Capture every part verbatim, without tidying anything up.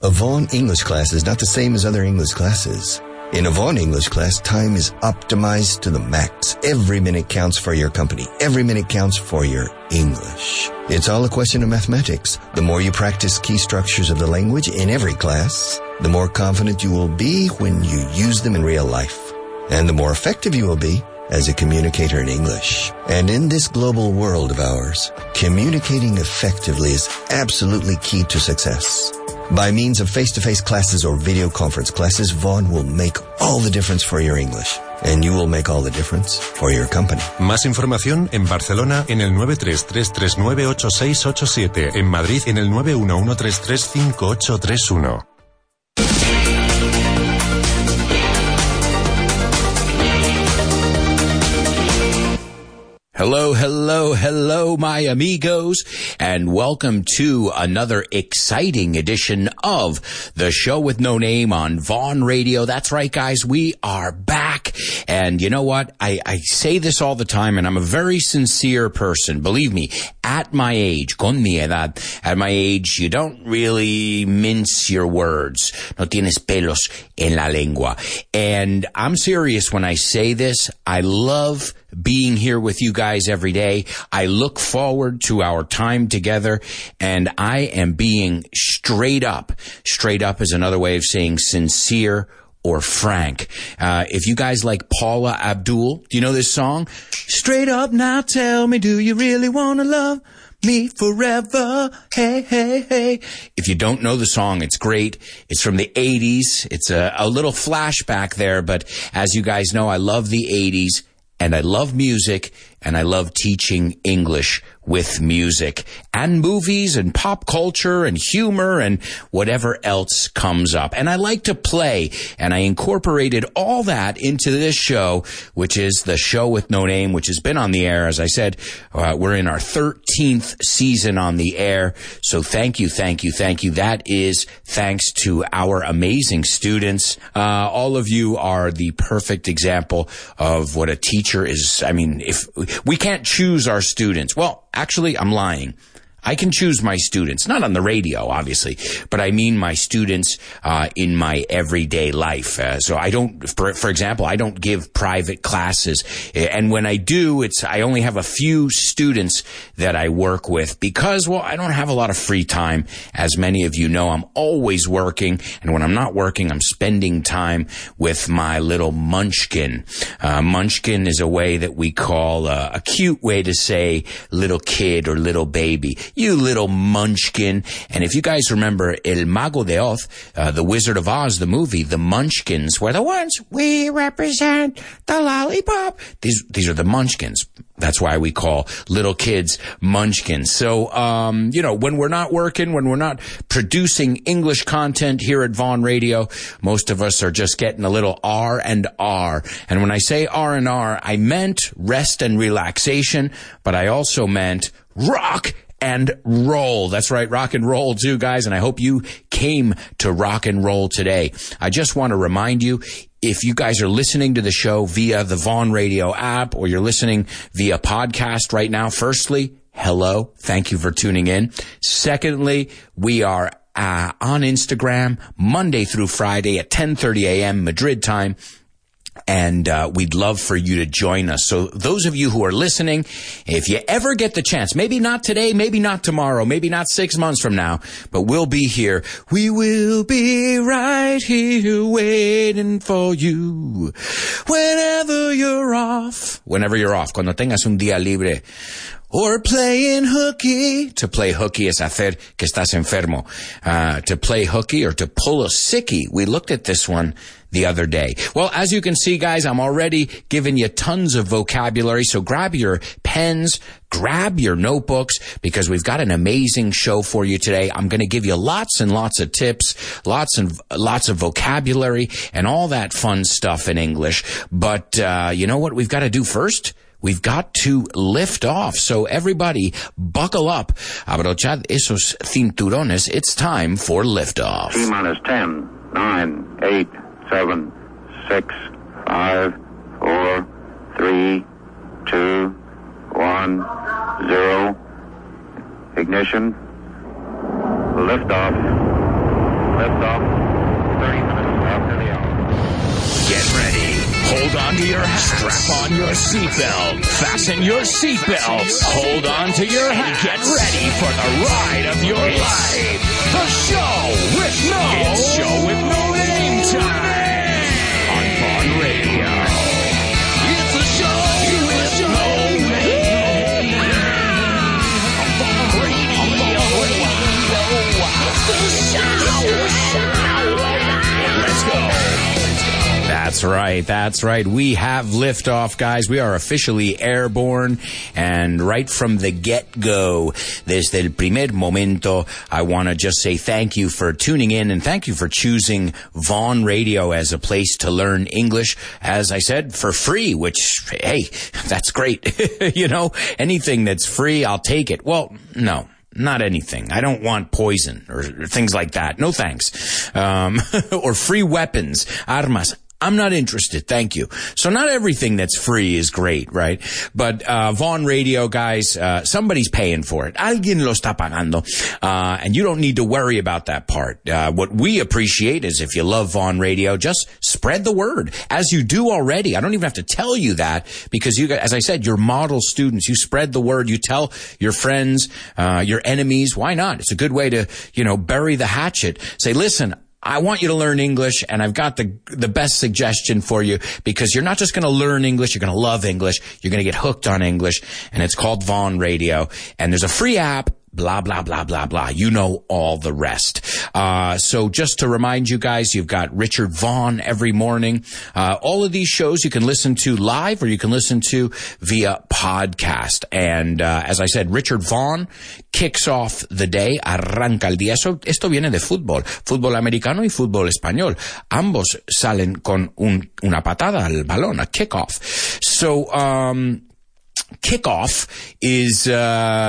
A Vaughn English class is not the same as other English classes. In a Vaughn English class, time is optimized to the max. Every minute counts for your company. Every minute counts for your English. It's all a question of mathematics. The more you practice key structures of the language in every class, the more confident you will be when you use them in real life. And the more effective you will be as a communicator in English. And in this global world of ours, communicating effectively is absolutely key to success. By means of face-to-face classes or video conference classes, Vaughn will make all the difference for your English. And you will make all the difference for your company. Más información en Barcelona en el nueve tres tres tres nueve ocho seis ocho siete. En Madrid en el nueve uno uno tres tres cinco ocho tres uno. Hello, hello, hello, my amigos, and welcome to another exciting edition of the Show with No Name on Vaughn Radio. That's right, guys, we are back, and you know what? I, I say this all the time, and I'm a very sincere person. Believe me, at my age, con mi edad, at my age, you don't really mince your words. No tienes pelos en la lengua. And I'm serious when I say this. I love being here with you guys every day. I look forward to our time together, and I am being straight up. Straight up is another way of saying sincere or frank. Uh, if you guys like Paula Abdul, do you know this song? Straight up now, tell me, do you really want to love me forever? Hey, hey, hey. If you don't know the song, it's great. It's from the eighties. It's a, a little flashback there, but as you guys know, I love the eighties. And I love music, and I love teaching English with music and movies and pop culture and humor and whatever else comes up. And I like to play, and I incorporated all that into this show, which is the Show with No Name, which has been on the air. As I said, uh, we're in our thirteenth season on the air. So thank you, thank you, thank you. That is thanks to our amazing students. Uh, all of you are the perfect example of what a teacher is. I mean, if we can't choose our students, well, actually, I'm lying. I can choose my students, not on the radio, obviously, but I mean my students uh, in my everyday life. Uh, so I don't, for, for example, I don't give private classes. And when I do, it's I only have a few students that I work with because, well, I don't have a lot of free time. As many of you know, I'm always working. And when I'm not working, I'm spending time with my little munchkin. Uh, munchkin is a way that we call, uh, a cute way to say little kid or little baby. You little munchkin. And if you guys remember El Mago de Oz, uh, the Wizard of Oz, the movie, the munchkins were the ones, we represent the lollipop. These, these are the munchkins. That's why we call little kids munchkins. So, um, you know, when we're not working, when we're not producing English content here at Vaughn Radio, most of us are just getting a little R and R. And when I say R and R, I meant rest and relaxation, but I also meant rock and roll. That's right, rock and roll too, guys, and I hope you came to rock and roll today. I just want to remind you, if you guys are listening to the show via the Vaughn Radio app or you're listening via podcast right now, firstly, hello, thank you for tuning in. Secondly, we are uh, on Instagram Monday through Friday at ten thirty a.m. Madrid time. And uh, we'd love for you to join us. So those of you who are listening, if you ever get the chance, maybe not today, maybe not tomorrow, maybe not six months from now, but we'll be here. We will be right here waiting for you whenever you're off. Whenever you're off, cuando tengas un día libre. Or playing hooky. To play hooky is hacer que estás enfermo. Uh, to play hooky or to pull a sickie. We looked at this one the other day. Well, as you can see, guys, I'm already giving you tons of vocabulary. So grab your pens, grab your notebooks, because we've got an amazing show for you today. I'm going to give you lots and lots of tips, lots and lots of vocabulary, and all that fun stuff in English. But uh, you know what we've got to do first? We've got to lift off. So everybody, buckle up. Abrochad esos cinturones. It's time for liftoff. T minus ten, nine, eight, seven, six, five, four, three, two, one, zero. Ignition. Liftoff. Liftoff, thirty minutes after the hour. Get ready. Hold on to your hat. Strap on your seatbelt. Fasten your seatbelts. Hold on to your hat. Get ready for the ride of your life. The show with no. It's show with no name time on Vaughn Radio. It's the show with no name. On Vaughn Radio. It's the show. Let's go. That's right, that's right. We have liftoff, guys. We are officially airborne, and right from the get-go, desde el primer momento, I want to just say thank you for tuning in, and thank you for choosing Vaughn Radio as a place to learn English, as I said, for free, which, hey, that's great. You know, anything that's free, I'll take it. Well, no. Not anything. I don't want poison or things like that. No thanks. Um, or free weapons, armas. I'm not interested. Thank you. So not everything that's free is great, right? But, uh, Vaughn Radio, guys, uh, somebody's paying for it. Alguien lo está pagando. Uh, and you don't need to worry about that part. Uh, what we appreciate is if you love Vaughn Radio, just spread the word as you do already. I don't even have to tell you that because you, as I said, you're model students. You spread the word. You tell your friends, uh, your enemies. Why not? It's a good way to, you know, bury the hatchet. Say, listen, I want you to learn English, and I've got the the best suggestion for you, because you're not just going to learn English, you're going to love English, you're going to get hooked on English, and it's called Vaughn Radio, and there's a free app, blah, blah, blah, blah, blah. You know all the rest. Uh, so just to remind you guys, you've got Richard Vaughn every morning. Uh, all of these shows you can listen to live or you can listen to via podcast. And, uh, as I said, Richard Vaughn kicks off the day, arranca el día. Eso, esto viene de fútbol, fútbol americano y fútbol español. Ambos salen con un, una patada al balón, a kickoff. So, um, Kickoff is uh,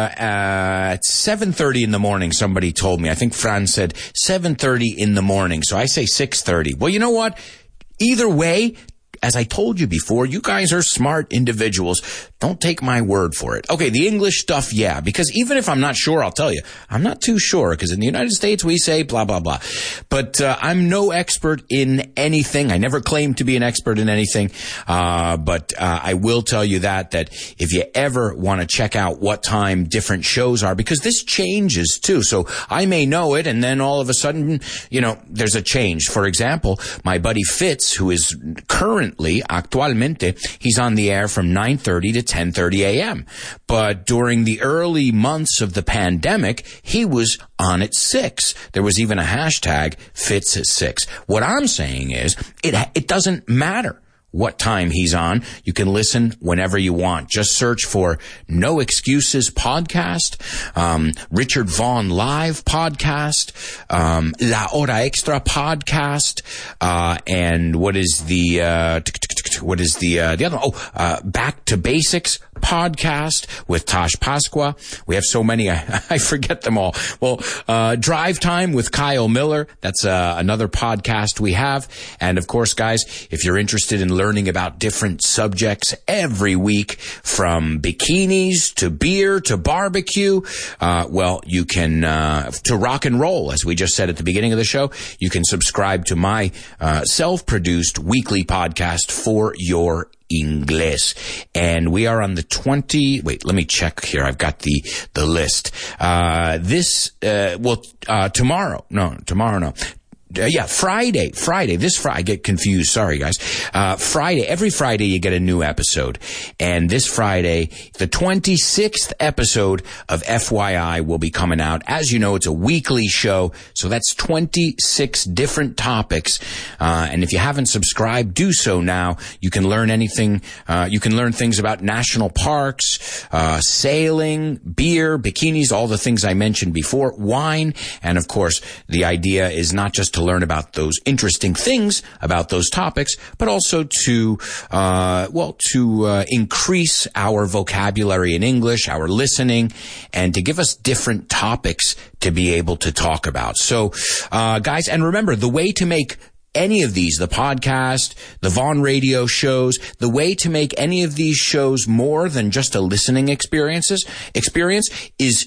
uh at seven thirty in the morning, somebody told me. I think Fran said seven thirty in the morning, so I say six thirty. Well, you know what? Either way, as I told you before, you guys are smart individuals. Don't take my word for it. Okay, the English stuff, yeah, because even if I'm not sure, I'll tell you. I'm not too sure, because in the United States, we say blah, blah, blah. But uh, I'm no expert in anything. I never claimed to be an expert in anything. Uh, but uh, I will tell you that, that if you ever want to check out what time different shows are, because this changes too. So I may know it, and then all of a sudden, you know, there's a change. For example, my buddy Fitz, who is currently, actualmente, he's on the air from nine thirty to ten thirty a.m. But during the early months of the pandemic, he was on at six. There was even a hashtag Fitz at six. What I'm saying is, it it doesn't matter what time he's on. You can listen whenever you want. Just search for No Excuses Podcast, um, Richard Vaughn Live Podcast, um, La Hora Extra Podcast, uh, and what is the, uh, what is the, uh, the other one? Oh, uh, Back to Basics Podcast with Tosh Pasqua. We have so many, I, I forget them all. Well, uh, Drive Time with Kyle Miller. That's, uh, another podcast we have. And of course, guys, if you're interested in learning about different subjects every week, from bikinis to beer to barbecue, uh, well, you can, uh, to rock and roll, as we just said at the beginning of the show, you can subscribe to my, uh, self-produced weekly podcast for your English. And we are on the twenty, wait, let me check here. I've got the, the list. Uh, this, uh, well, uh, tomorrow, no, tomorrow, no. Uh, yeah, Friday, Friday, this Friday, I get confused, sorry guys. Uh, Friday, every Friday you get a new episode. And this Friday, the twenty-sixth episode of F Y I will be coming out. As you know, it's a weekly show, so that's twenty-six different topics. Uh, and if you haven't subscribed, do so now. You can learn anything, uh, you can learn things about national parks, uh, sailing, beer, bikinis, all the things I mentioned before, wine, and of course, the idea is not just to learn about those interesting things about those topics, but also to, uh, well, to uh, increase our vocabulary in English, our listening, and to give us different topics to be able to talk about. So, uh, guys, and remember, the way to make any of these, the podcast, the Vaughn Radio shows, the way to make any of these shows more than just a listening experiences, experience is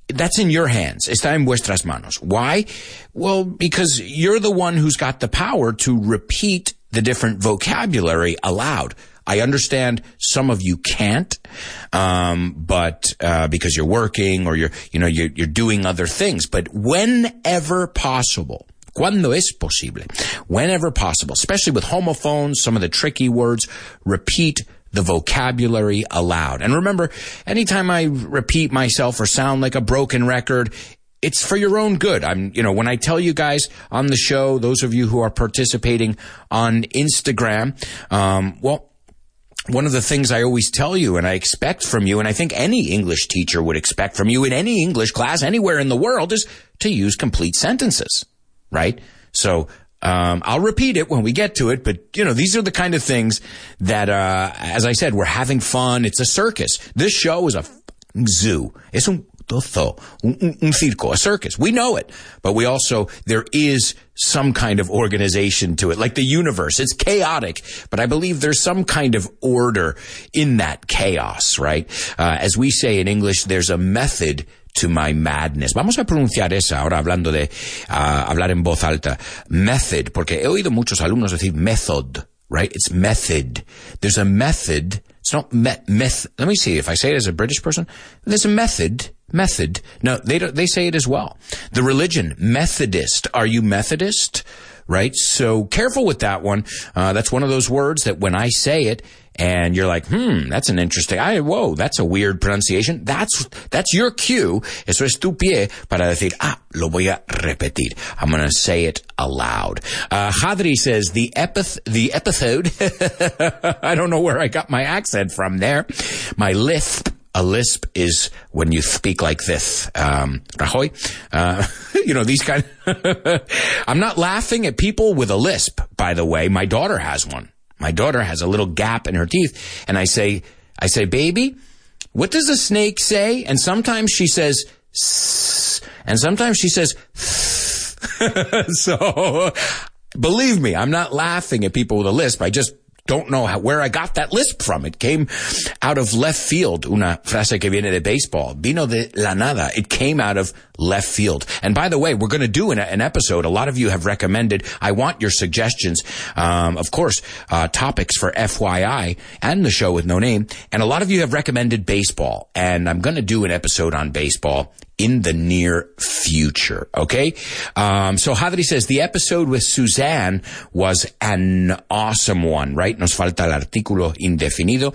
that's in your hands. Está en vuestras manos. Why? Well, because you're the one who's got the power to repeat the different vocabulary aloud. I understand some of you can't, um, but uh, because you're working or you're, you know, you're, you're doing other things. But whenever possible, cuando es posible, whenever possible, especially with homophones, some of the tricky words, repeat the vocabulary aloud. And remember, anytime I repeat myself or sound like a broken record, it's for your own good. I'm, you know, when I tell you guys on the show, those of you who are participating on Instagram, um, well, one of the things I always tell you and I expect from you, and I think any English teacher would expect from you in any English class anywhere in the world, is to use complete sentences, right? So, Um, I'll repeat it when we get to it, but, you know, these are the kind of things that, uh, as I said, we're having fun. It's a circus. This show is a zoo. Es un tozo, un, un circo, a circus. We know it, but we also, there is some kind of organization to it, like the universe. It's chaotic, but I believe there's some kind of order in that chaos, right? Uh, as we say in English, there's a method to my madness. Vamos a pronunciar esa ahora hablando de uh, hablar en voz alta. Method, porque he oído muchos alumnos decir method, right? It's method. There's a method. It's not me- meth. Let me see if I say it as a British person. There's a method. Method. No, they don't, they say it as well. The religion, Methodist. Are you Methodist? Right? So careful with that one. Uh, that's one of those words that when I say it, and you're like, hmm, that's an interesting, I, whoa, that's a weird pronunciation. That's, that's your cue. Eso es tu pie para decir, ah, lo voy a repetir. I'm going to say it aloud. Uh, Hadri says, the epith, the episode, I don't know where I got my accent from there. My lisp. A lisp is when you speak like this. Um, Rajoy, uh, you know, these kind of, I'm not laughing at people with a lisp, by the way. My daughter has one. My daughter has a little gap in her teeth. And I say, I say, baby, what does a snake say? And sometimes she says, sss, and sometimes she says, so believe me, I'm not laughing at people with a lisp. I just don't know how, where I got that lisp from. It came out of left field. Una frase que viene de baseball. Vino de la nada. It came out of left field. And by the way, we're going to do an, an episode. A lot of you have recommended. I want your suggestions. Um, of course, uh, topics for F Y I and the show with no name. And a lot of you have recommended baseball. And I'm going to do an episode on baseball in the near future, okay? Um, so Hadri says, the episode with Suzanne was an awesome one, right? Nos falta el artículo indefinido.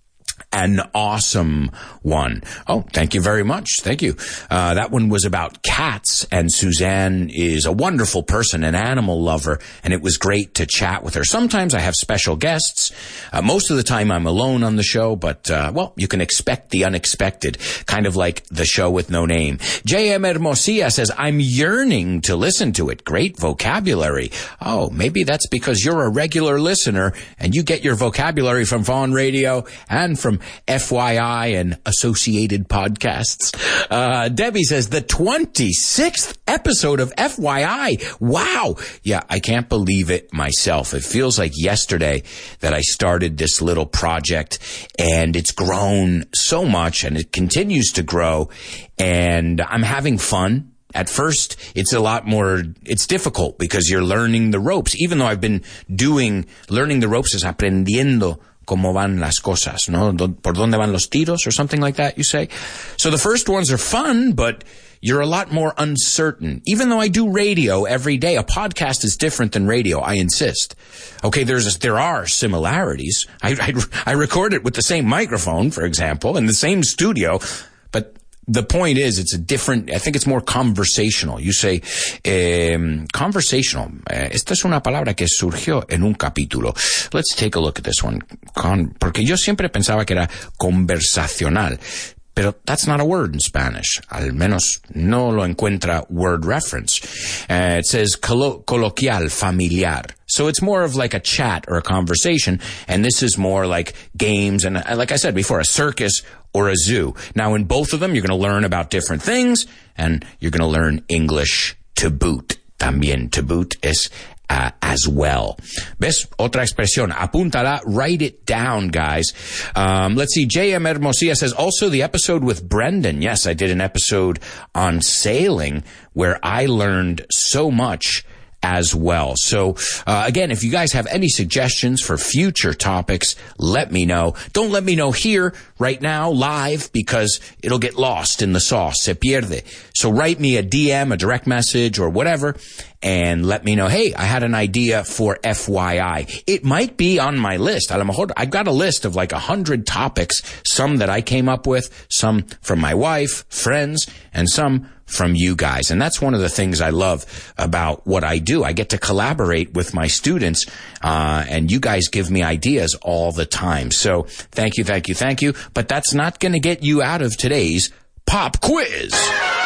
An awesome one. Oh, thank you very much. Thank you. Uh, that one was about cats, and Suzanne is a wonderful person, an animal lover, and it was great to chat with her. Sometimes I have special guests. Uh, most of the time I'm alone on the show, but, uh, well, you can expect the unexpected, kind of like the show with no name. J M Hermosia says, I'm yearning to listen to it. Great vocabulary. Oh, maybe that's because you're a regular listener and you get your vocabulary from Vaughn Radio and from F Y I and associated podcasts. Uh, Debbie says, the twenty-sixth episode of F Y I. Wow. Yeah, I can't believe it myself. It feels like yesterday that I started this little project, and it's grown so much, and it continues to grow, and I'm having fun. At first, it's a lot more, it's difficult because you're learning the ropes. Even though I've been doing, learning the ropes is aprendiendo cómo van las cosas, no? Por dónde van los tiros or something like that, you say. So the first ones are fun, but you're a lot more uncertain. Even though I do radio every day, a podcast is different than radio, I insist. Okay, there's a, there are similarities. I, I, I record it with the same microphone, for example, in the same studio, but the point is, it's a different, I think it's more conversational. You say, um, conversational. Esta es una palabra que surgió en un capítulo. Let's take a look at this one. Con, porque yo siempre pensaba que era conversacional. Pero that's not a word in Spanish. Al menos no lo encuentra word reference. Uh, it says colo- coloquial, familiar. So it's more of like a chat or a conversation, and this is more like games and, uh, like I said before, a circus or a zoo. Now, in both of them, you're going to learn about different things, and you're going to learn English to boot. También to boot es uh, as well. ¿Ves? Otra expresión. Apúntala. Write it down, guys. Um, let's see. J M Hermosilla says, also the episode with Brendan. Yes, I did an episode on sailing where I learned so much as well. So, uh, again, if you guys have any suggestions for future topics, let me know. Don't let me know here right now, live, because it'll get lost in the sauce. Se pierde. So write me a D M, a direct message, or whatever, and let me know, hey, I had an idea for F Y I. It might be on my list. A lo mejor, I've got a list of like a hundred topics, some that I came up with, some from my wife, friends, and some from you guys. And that's one of the things I love about what I do. I get to collaborate with my students, uh, and you guys give me ideas all the time. So thank you, thank you, thank you. But that's not going to get you out of today's pop quiz.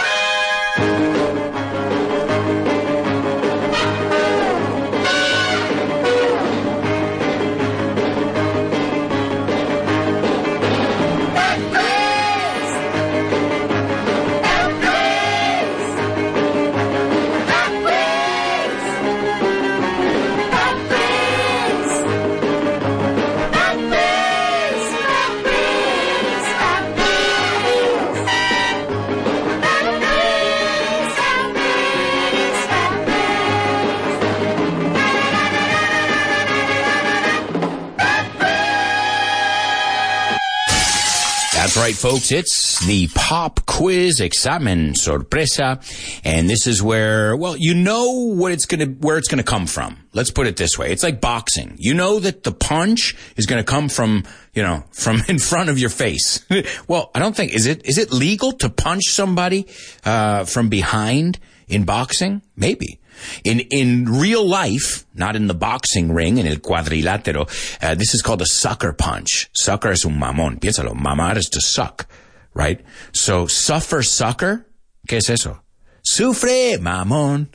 That's right, folks. It's the pop quiz examen sorpresa, and this is where, well, you know what it's gonna, where it's gonna come from. Let's put it this way: it's like boxing. You know that the punch is gonna come from, you know, from in front of your face. Well, I don't think is it is it legal to punch somebody uh, from behind in boxing? Maybe. In in real life, not in the boxing ring, in el cuadrilátero, uh, this is called a sucker punch. Sucker es un mamón. Piénsalo. Mamar is to suck, right? So, suffer sucker, ¿qué es eso? Sufre, mamón.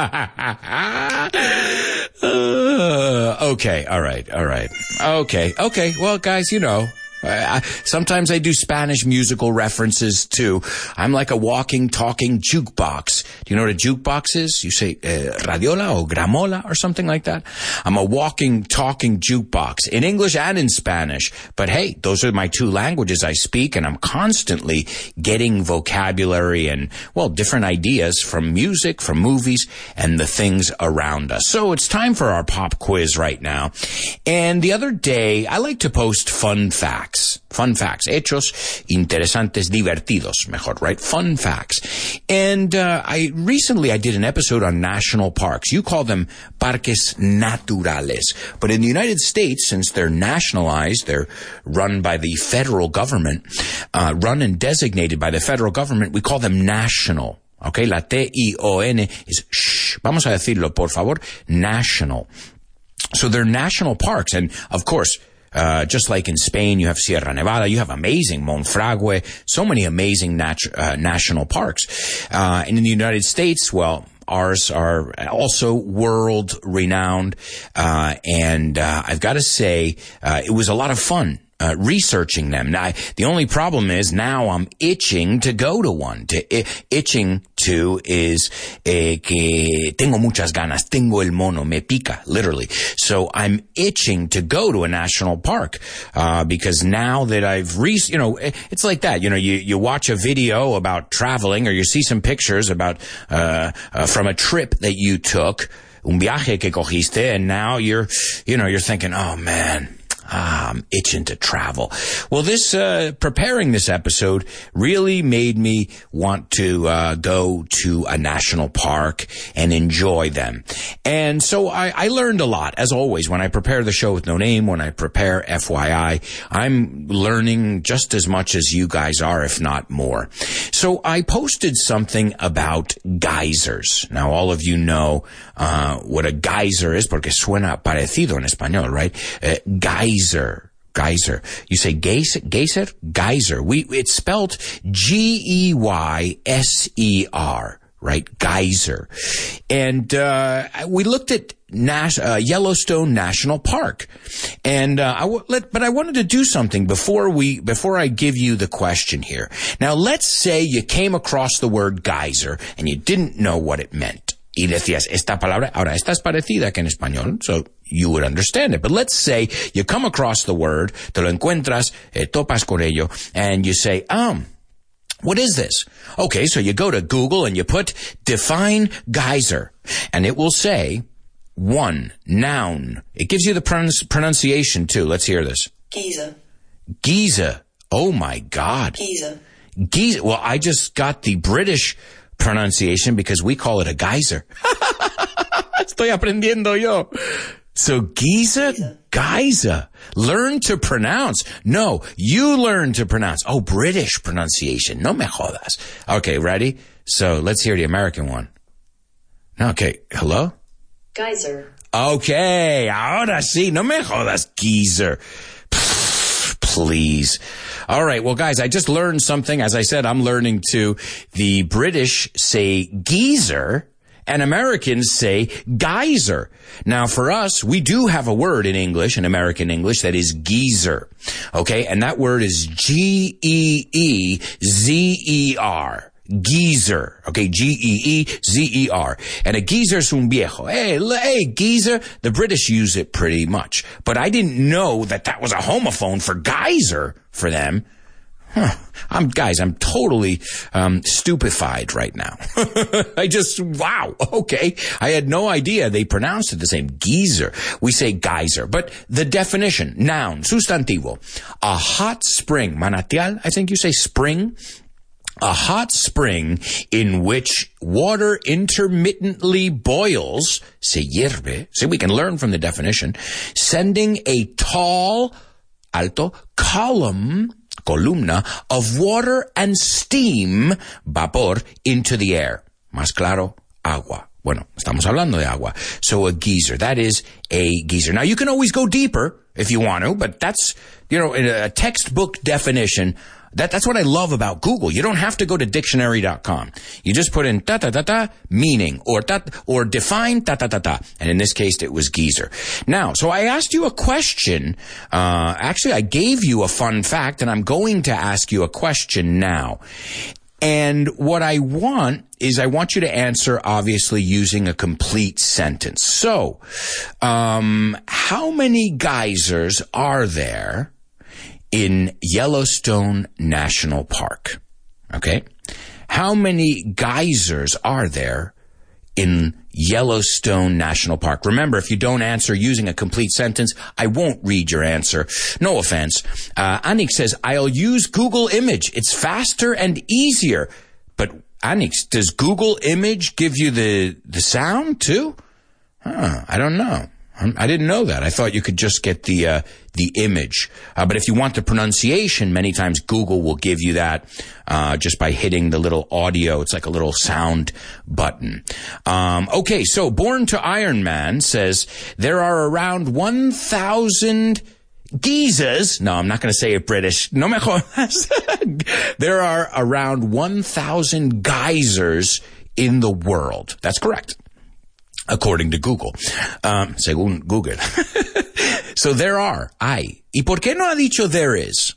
uh, okay, all right, all right. Okay, okay. Well, guys, you know. I, sometimes I do Spanish musical references too. I'm like a walking, talking jukebox. Do you know what a jukebox is? You say uh, radiola or gramola or something like that. I'm a walking, talking jukebox in English and in Spanish. But hey, those are my two languages I speak, and I'm constantly getting vocabulary and, well, different ideas from music, from movies, and the things around us. So it's time for our pop quiz right now. And the other day, I like to post fun facts. Fun facts. Hechos interesantes, divertidos, mejor, right? Fun facts. And uh, I recently I did an episode on national parks. You call them parques naturales. But in the United States, since they're nationalized, they're run by the federal government, uh, run and designated by the federal government, we call them national. Okay? La T I O N is shh. Vamos a decirlo, por favor. National. So they're national parks. And, of course, Uh, just like in Spain, you have Sierra Nevada, you have amazing Monfragüe, so many amazing natu- uh, national parks. Uh, and in the United States, well, ours are also world renowned. Uh, and, uh, I've got to say, uh, it was a lot of fun. Uh, researching them. Now, the only problem is now I'm itching to go to one. To, I, itching to is eh, que tengo muchas ganas. Tengo el mono, me pica, literally. So I'm itching to go to a national park, uh, because now that I've re- you know, it's like that. You know, you, you watch a video about traveling, or you see some pictures about, uh, uh from a trip that you took, un viaje que cogiste, and now you're, you know, you're thinking, oh man, Ah, I'm itching to travel. Well, this, uh, preparing this episode really made me want to, uh, go to a national park and enjoy them. And so I, I learned a lot, as always, when I prepare the show with No Name, when I prepare F Y I, I'm learning just as much as you guys are, if not more. So I posted something about geysers. Now, all of you know, uh, what a geyser is, porque suena parecido en español, right? Uh, geyser. Geyser, geyser. You say geyser, geyser, geyser. We, it's spelled G E Y S E R, right? Geyser. And, uh, we looked at Nas- uh, Yellowstone National Park. And, uh, I w- let, but I wanted to do something before we, before I give you the question here. Now, let's say you came across the word geyser and you didn't know what it meant. y decías esta palabra. Ahora, esta es parecida que en español, so you would understand it. But let's say you come across the word, te lo encuentras, eh, topas con ello, and you say, um, what is this? Okay, so you go to Google and you put define geyser, and it will say, one, noun. It gives you the pronunci- pronunciation too. Let's hear this. Geyser. Geyser. Oh my God. Geyser. Geyser. Well, I just got the British pronunciation because we call it a geyser. Estoy aprendiendo yo. So geyser, Geyser. geyser. Learn to pronounce. No, you learn to pronounce. Oh, British pronunciation. No me jodas. Okay, ready? So let's hear the American one. Okay, hello? Geyser. Okay, ahora sí, no me jodas, geezer. Pfft, please. All right, well, guys, I just learned something. As I said, I'm learning to. The British say geezer, and Americans say geyser. Now, for us, we do have a word in English, in American English, that is geezer. Okay, and that word is G E E Z E R. Geezer. Okay, G E E Z E R. And a geezer es un viejo. Hey, hey, geezer. The British use it pretty much. But I didn't know that that was a homophone for geyser for them. Huh. I'm, guys, I'm totally, um, stupefied right now. I just, wow, okay. I had no idea they pronounced it the same. Geezer. We say geyser. But the definition, noun, sustantivo. A hot spring, manantial, I think you say spring. A hot spring in which water intermittently boils, se hierve, see, we can learn from the definition, sending a tall, alto, column, columna, of water and steam, vapor, into the air. Más claro, agua. Bueno, estamos hablando de agua. So a geyser, that is a geyser. Now, you can always go deeper if you want to, but that's, you know, in a textbook definition. That, that's what I love about Google. You don't have to go to dictionary dot com. You just put in ta-ta-ta-ta, meaning, or ta, or define ta-ta-ta-ta. And in this case, it was geyser. Now, so I asked you a question. Uh, actually, I gave you a fun fact, and I'm going to ask you a question now. And what I want is I want you to answer, obviously, using a complete sentence. So, um, how many geysers are there in Yellowstone National Park? Okay. How many geysers are there in Yellowstone National Park? Remember, if you don't answer using a complete sentence, I won't read your answer. No offense. Uh, Anik says, I'll use Google Image. It's faster and easier. But Anik, does Google Image give you the, the sound too? Huh, I don't know. I didn't know that. I thought you could just get the uh, the image. Uh, but if you want the pronunciation, many times Google will give you that uh, just by hitting the little audio. It's like a little sound button. Um, okay, so Born to Iron Man says there are around one thousand geysers. No, I'm not going to say it British. No me jodas. There are around one thousand geysers in the world. That's correct, according to Google, um, según Google. So there are, hay. ¿Y por qué no ha dicho there is?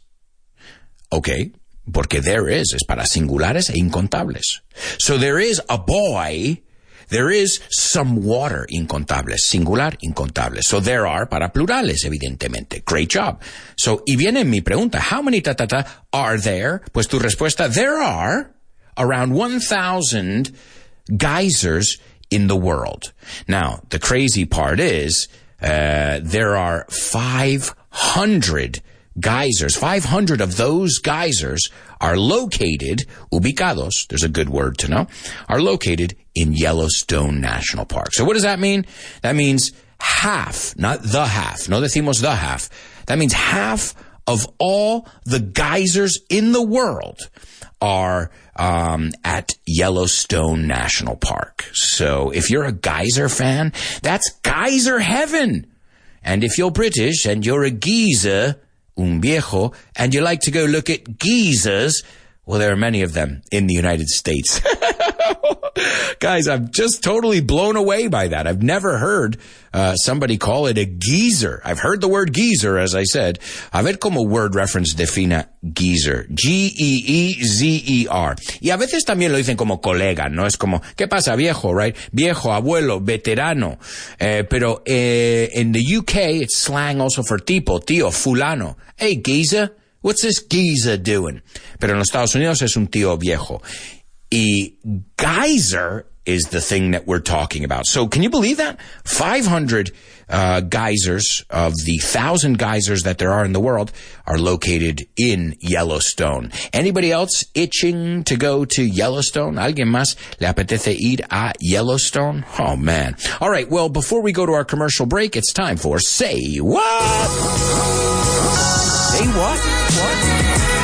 Okay, porque there is es para singulares e incontables. So there is a boy, there is some water, incontables, singular, incontables. So there are para plurales, evidentemente. Great job. So, y viene mi pregunta, how many ta-ta-ta are there? Pues tu respuesta, there are around one thousand geysers in the world. Now, the crazy part is, uh, there are five hundred geysers. five hundred of those geysers are located, ubicados, there's a good word to know, are located in Yellowstone National Park. So what does that mean? That means half, not the half. No decimos the half. That means half of all the geysers in the world are um, at Yellowstone National Park. So if you're a geyser fan, that's geyser heaven. And if you're British and you're a geezer, un viejo, and you like to go look at geezers, well, there are many of them in the United States. Guys, I'm just totally blown away by that. I've never heard uh, somebody call it a geezer. I've heard the word geezer, as I said. A ver cómo word reference defina geezer. G E E Z E R. Y a veces también lo dicen como colega, ¿no? Es como, ¿qué pasa, viejo, right? Viejo, abuelo, veterano. Eh, pero eh, in the U K, it's slang also for tipo, tío, fulano. Hey, geezer, what's this geezer doing? Pero en los Estados Unidos es un tío viejo. Y geyser is the thing that we're talking about. So can you believe that? five hundred uh, geysers of the one thousand geysers that there are in the world are located in Yellowstone. Anybody else itching to go to Yellowstone? ¿Alguien más le apetece ir a Yellowstone? Oh, man. All right, well, before we go to our commercial break, it's time for Say What? Say what? What?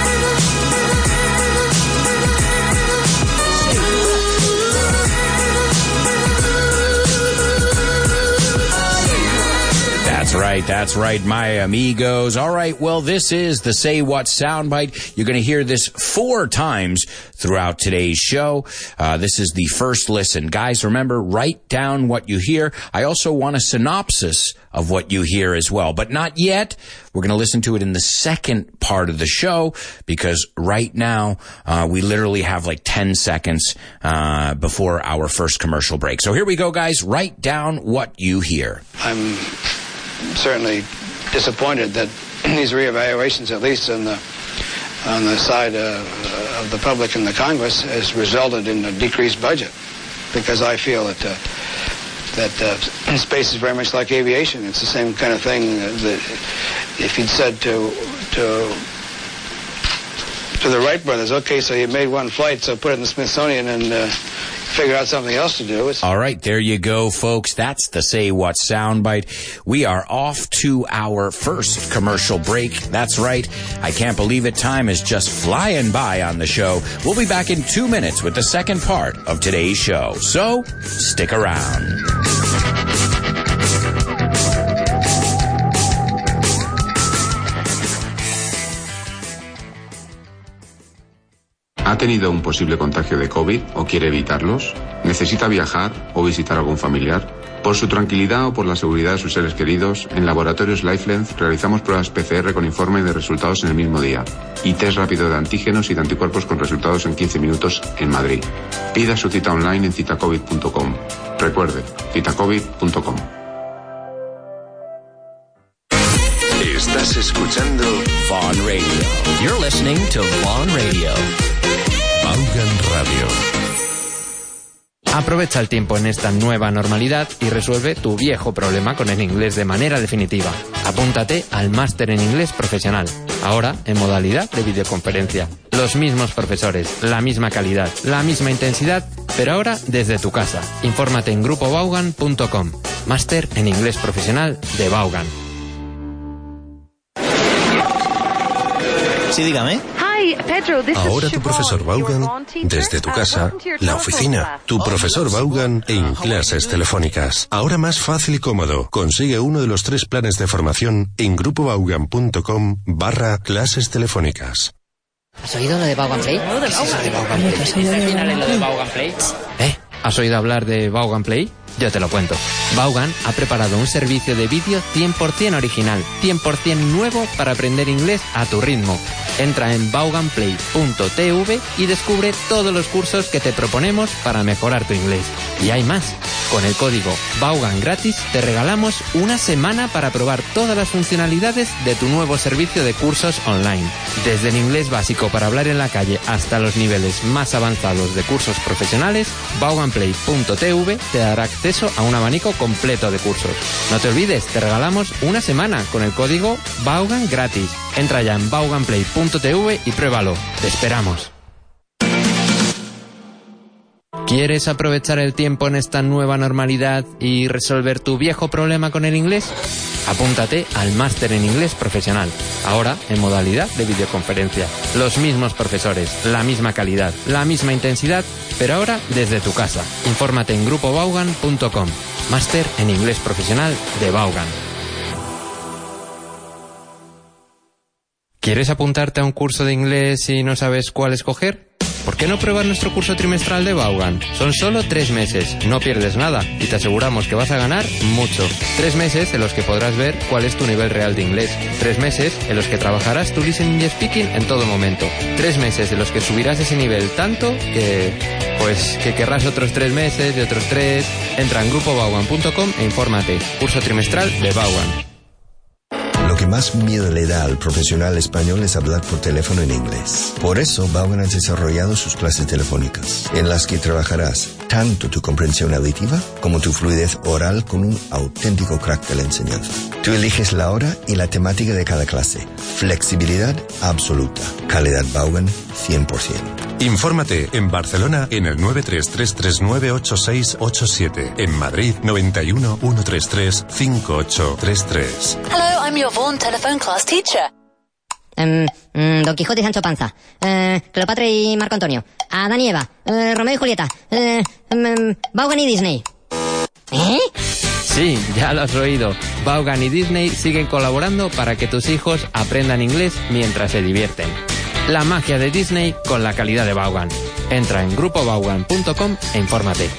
That's right, that's right, my amigos. All right, well, this is the Say What soundbite. You're going to hear this four times throughout today's show. Uh, this is the first listen. Guys, remember, write down what you hear. I also want a synopsis of what you hear as well, but not yet. We're going to listen to it in the second part of the show because right now uh, we literally have like ten seconds uh, before our first commercial break. So here we go, guys. Write down what you hear. I'm certainly disappointed that these reevaluations, at least on the on the side uh, of the public and the Congress, has resulted in a decreased budget, because I feel that uh, that uh, space is very much like aviation. It's the same kind of thing that if you'd said to to to the Wright brothers, okay, so you made one flight, so put it in the Smithsonian and uh, figure out something else to do. It's- All right, there you go, folks. That's the Say What soundbite. We are off to our first commercial break. That's right. I can't believe it. Time is just flying by on the show. We'll be back in two minutes with the second part of today's show. So, stick around. ¿Ha tenido un posible contagio de COVID o quiere evitarlos? ¿Necesita viajar o visitar a algún familiar? Por su tranquilidad o por la seguridad de sus seres queridos, en Laboratorios LifeLength realizamos pruebas P C R con informe de resultados en el mismo día y test rápido de antígenos y de anticuerpos con resultados en quince minutos en Madrid. Pida su cita online en citacovid punto com. Recuerde, citacovid punto com. Estás escuchando Vaughan Radio. You're listening to Vaughan Radio. Vaughan Radio. Aprovecha el tiempo en esta nueva normalidad y resuelve tu viejo problema con el inglés de manera definitiva. Apúntate al máster en inglés profesional, ahora en modalidad de videoconferencia. Los mismos profesores, la misma calidad, la misma intensidad, pero ahora desde tu casa. Infórmate en grupo vaughan punto com. Máster en inglés profesional de Vaughan. Sí, dígame. Ahora tu profesor Vaughan, desde tu casa, la oficina, tu profesor Vaughan en clases telefónicas. Ahora más fácil y cómodo. Consigue uno de los tres planes de formación en grupo vaughan punto com barra clases telefónicas. ¿Has oído lo de Vaughan Play? ¿Qué es eso de Vaughan Play? lo de Vaughan Play? ¿Eh? ¿Has oído hablar de Vaughan Play? Yo te lo cuento. Vaughan ha preparado un servicio de vídeo cien por ciento original, cien por ciento nuevo para aprender inglés a tu ritmo. Entra en vaughan play punto t v y descubre todos los cursos que te proponemos para mejorar tu inglés. Y hay más. Con el código Vaughan gratis te regalamos una semana para probar todas las funcionalidades de tu nuevo servicio de cursos online. Desde el inglés básico para hablar en la calle hasta los niveles más avanzados de cursos profesionales, vaughan play punto t v te dará acceso a un abanico completo de cursos. No te olvides, te regalamos una semana con el código Vaughan gratis. Entra ya en vaughan play punto t v y pruébalo. Te esperamos. ¿Quieres aprovechar el tiempo en esta nueva normalidad y resolver tu viejo problema con el inglés? Apúntate al máster en inglés profesional, ahora en modalidad de videoconferencia. Los mismos profesores, la misma calidad, la misma intensidad, pero ahora desde tu casa. Infórmate en grupo vaughan punto com. Máster en inglés profesional de Vaughan. ¿Quieres apuntarte a un curso de inglés y no sabes cuál escoger? ¿por qué no pruebas nuestro curso trimestral de Vaughan? Son solo tres meses, no pierdes nada y te aseguramos que vas a ganar mucho. Tres meses en los que podrás ver cuál es tu nivel real de inglés. Tres meses en los que trabajarás tu listening y speaking en todo momento. Tres meses en los que subirás ese nivel tanto que... pues que querrás otros tres meses y otros tres. Entra en grupo vaughan punto com e infórmate. Curso trimestral de Vaughan. Lo que más miedo le da al profesional español es hablar por teléfono en inglés. Por eso, Vaughan ha desarrollado sus clases telefónicas, en las que trabajarás tanto tu comprensión auditiva como tu fluidez oral con un auténtico crack de la enseñanza. Tú eliges la hora y la temática de cada clase. Flexibilidad absoluta. Calidad Vaughan cien por ciento. Infórmate en Barcelona en el nueve tres tres tres nueve ocho seis ocho siete. En Madrid, noventa y uno, ciento treinta y tres, cincuenta y ocho treinta y tres. Hello, I'm your Vaughan telephone class teacher. Um, um, Don Quijote y Sancho Panza. Uh, Cleopatra y Marco Antonio. Adán y Eva. Uh, Romeo y Julieta. Uh, um, Vaughan y Disney. ¿Eh? Sí, ya lo has oído. Vaughan y Disney siguen colaborando para que tus hijos aprendan inglés mientras se divierten. La magia de Disney con la calidad de Vaughan. Entra en grupo vaughan punto com e infórmate.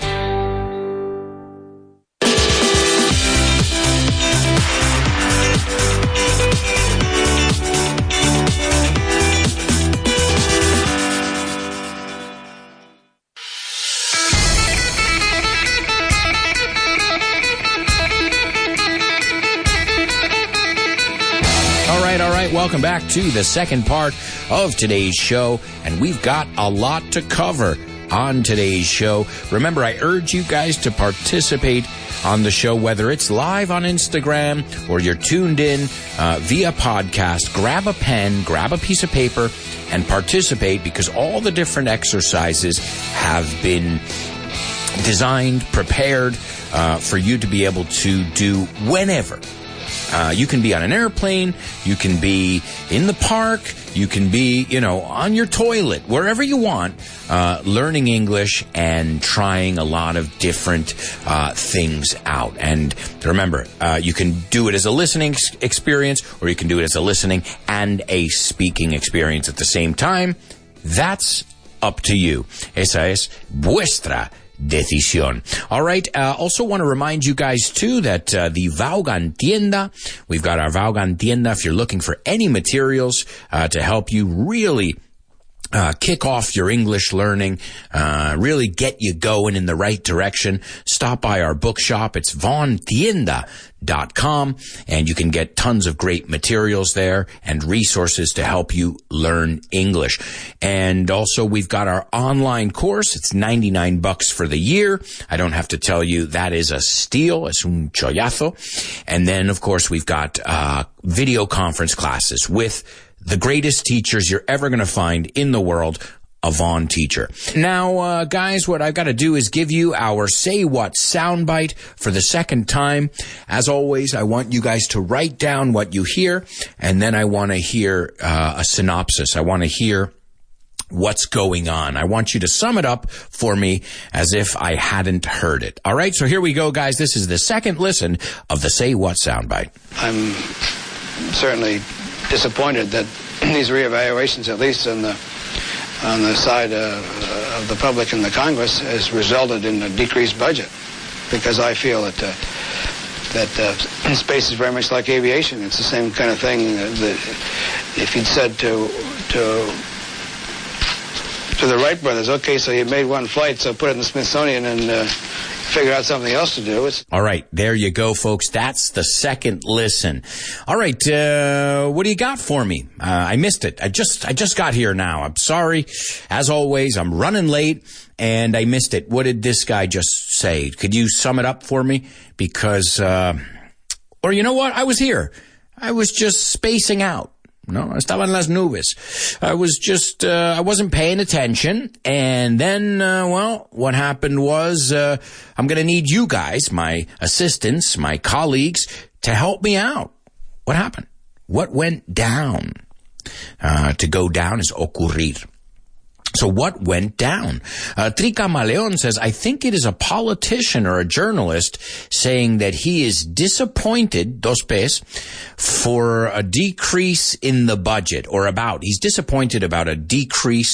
Welcome back to the second part of today's show, and we've got a lot to cover on today's show. Remember, I urge you guys to participate on the show, whether it's live on Instagram or you're tuned in uh, via podcast. Grab a pen, grab a piece of paper, and participate, because all the different exercises have been designed, prepared uh, for you to be able to do whenever. Uh, you can be on an airplane, you can be in the park, you can be, you know, on your toilet, wherever you want, uh, learning English and trying a lot of different uh, things out. And remember, uh, you can do it as a listening experience, or you can do it as a listening and a speaking experience at the same time. That's up to you. Esa es vuestra decisión. All right. Uh, also want to remind you guys, too, that uh, the Vaughan Tienda, we've got our Vaughan Tienda if you're looking for any materials uh, to help you really Uh, kick off your English learning, uh, really get you going in the right direction. Stop by our bookshop. It's vaughan tienda dot com, and you can get tons of great materials there and resources to help you learn English. And also, we've got our online course. It's ninety-nine bucks for the year. I don't have to tell you that is a steal. Es un chollazo. And then, of course, we've got uh video conference classes with the greatest teachers you're ever going to find in the world, a Vaughan teacher. Now, uh, guys, what I've got to do is give you our Say What soundbite for the second time. As always, I want you guys to write down what you hear, and then I want to hear uh, a synopsis. I want to hear what's going on. I want you to sum it up for me as if I hadn't heard it. All right, so here we go, guys. This is the second listen of the Say What soundbite. I'm certainly disappointed that these reevaluations, at least on the on the side uh, of the public and the Congress, has resulted in a decreased budget, because I feel that uh, that uh, space is very much like aviation. It's the same kind of thing that if you'd said to to to the Wright brothers, okay, so you made one flight, so put it in the Smithsonian and uh, figure out something else to do. It's All right, there you go, folks. That's the second listen. All right, uh, what do you got for me? Uh, I missed it. I just, I just got here now. I'm sorry. As always, I'm running late and I missed it. What did this guy just say? Could you sum it up for me? Because, uh, or you know what? I was here. I was just spacing out. No, estaba en las nubes. I was just, uh, I wasn't paying attention. And then, uh, well, what happened was, uh, I'm going to need you guys, my assistants, my colleagues, to help me out. What happened? What went down? Uh, to go down is ocurrir. So what went down? Uh, Tricamaleon says, I think it is a politician or a journalist saying that he is disappointed, dos pes, for a decrease in the budget, or about, he's disappointed about a decrease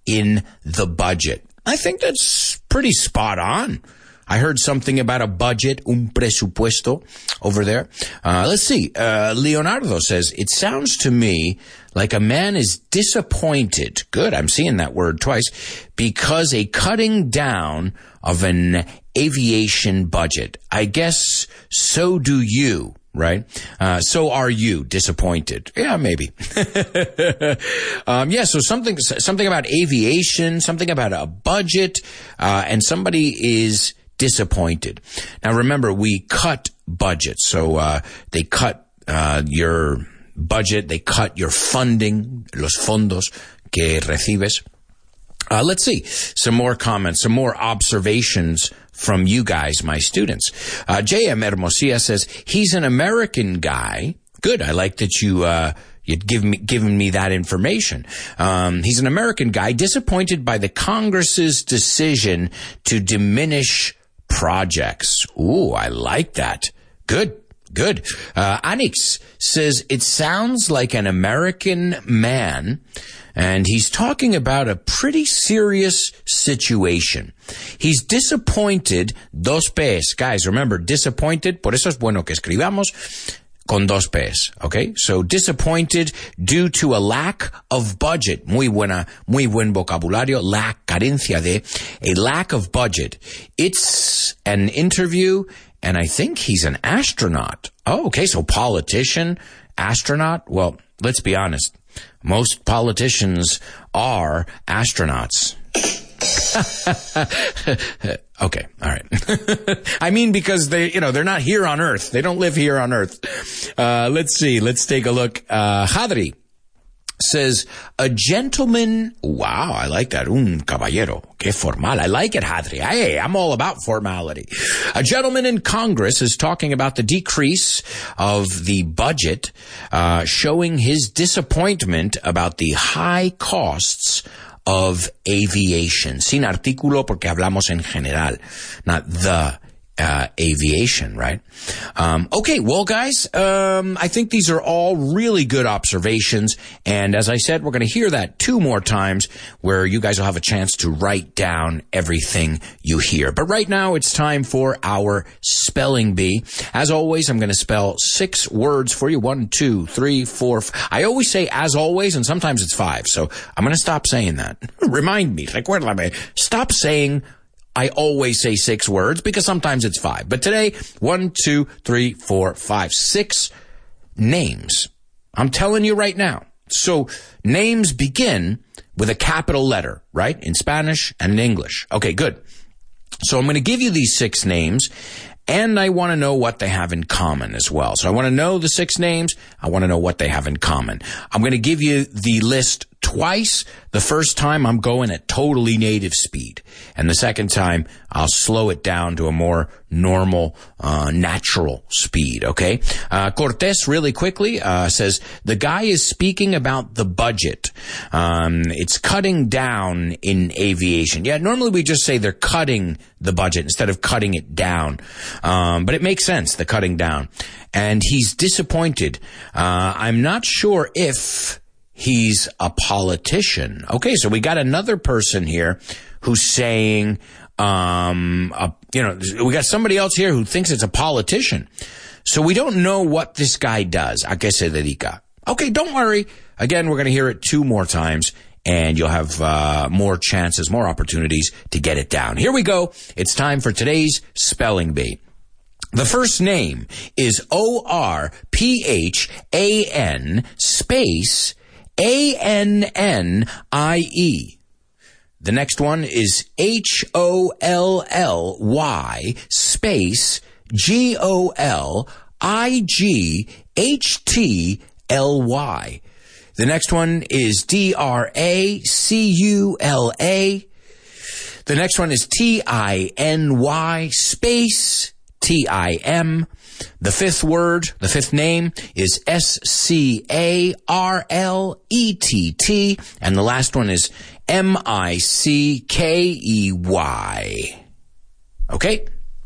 in the budget. I think that's pretty spot on. I heard something about a budget, un presupuesto, over there. Uh, let's see. Uh, Leonardo says, it sounds to me like a man is disappointed. Good, I'm seeing that word twice. Because a cutting down of an aviation budget. I guess so do you, right? Uh, so are you disappointed? Yeah, maybe. um, yeah, so something, something about aviation, something about a budget, uh, and somebody is disappointed. Now remember, we cut budgets. So, uh, they cut, uh, your budget, they cut your funding, los fondos que recibes. Uh, let's see, some more comments, some more observations from you guys, my students. Uh, J M Hermosia says, he's an American guy. Good, I like that you, uh, you'd give me, given me that information. Um, he's an American guy disappointed by the Congress's decision to diminish projects. Ooh, I like that. Good. Good. Uh, Anix says, it sounds like an American man, and he's talking about a pretty serious situation. He's disappointed, dos P's. Guys, remember, disappointed, por eso es bueno que escribamos con dos P's, okay? So, disappointed due to a lack of budget. Muy buena, muy buen vocabulario. La carencia de, a lack of budget. It's an interview, and I think he's an astronaut. Oh, okay, so politician, astronaut. Well, let's be honest. Most politicians are astronauts. Okay, all right. I mean, because they, you know, they're not here on Earth. They don't live here on Earth. Uh, let's see. Let's take a look. Uh, Hadri says, a gentleman, wow, I like that, un caballero, que formal, I like it, Hadri, hey, I'm all about formality. A gentleman in Congress is talking about the decrease of the budget, uh, showing his disappointment about the high costs of aviation. Sin artículo, porque hablamos en general, not the Uh, aviation, right? Um, okay, well, guys, um, I think these are all really good observations. And as I said, we're going to hear that two more times where you guys will have a chance to write down everything you hear. But right now, it's time for our spelling bee. As always, I'm going to spell six words for you. One, two, three, four. F- I always say as always, and sometimes it's five. So I'm going to stop saying that. Remind me. Recuérdame. Stop saying I always say six words because sometimes it's five. But today, one, two, three, four, five, six names. I'm telling you right now. So names begin with a capital letter, right? In Spanish and in English. Okay, good. So I'm going to give you these six names, and I want to know what they have in common as well. So I want to know the six names. I want to know what they have in common. I'm going to give you the list twice. The first time I'm going at totally native speed. And the second time I'll slow it down to a more normal, uh, natural speed, okay? Uh, Cortez really quickly, uh, says, the guy is speaking about the budget. Um, it's cutting down in aviation. Yeah, normally we just say they're cutting the budget instead of cutting it down. Um, but it makes sense, the cutting down. And he's disappointed. Uh, I'm not sure if he's a politician. Okay, so we got another person here who's saying, um, uh, you know, we got somebody else here who thinks it's a politician. So we don't know what this guy does. ¿A qué se dedica? Okay, don't worry. Again, we're going to hear it two more times, and you'll have uh, more chances, more opportunities to get it down. Here we go. It's time for today's Spelling Bee. The first name is O R P H A N space A N N I E. The next one is H O L L Y space G O L I G H T L Y. The next one is D R A C U L A. The next one is T I N Y space T I M. The fifth word, the fifth name is S C A R L E T T. And the last one is M I C K E Y. Okay?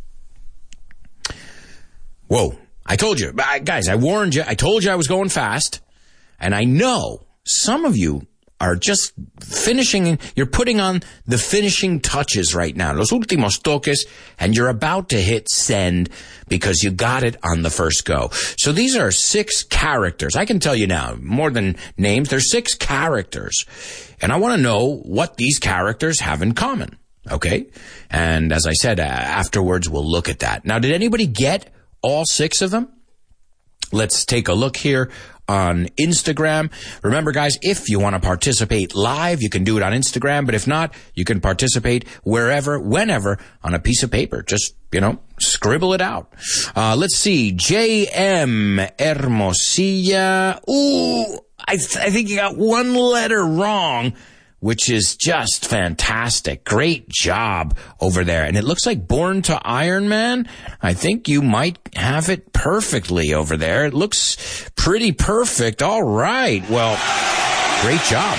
Whoa. I told you. Guys, I warned you. I told you I was going fast. And I know some of you are just finishing, you're putting on the finishing touches right now, los últimos toques, and you're about to hit send because you got it on the first go. So these are six characters. I can tell you now, more than names, there's six characters. And I want to know what these characters have in common, okay? And as I said, uh, afterwards we'll look at that. Now, did anybody get all six of them? Let's take a look here on Instagram. Remember, guys, if you want to participate live, you can do it on Instagram. But if not, you can participate wherever, whenever, on a piece of paper. Just, you know, scribble it out. Uh, let's see. J M Hermosilla. Ooh, I, th- I think you got one letter wrong, which is just fantastic. Great job over there. And it looks like Born to Iron Man. I think you might have it perfectly over there. It looks pretty perfect. All right. Well, great job,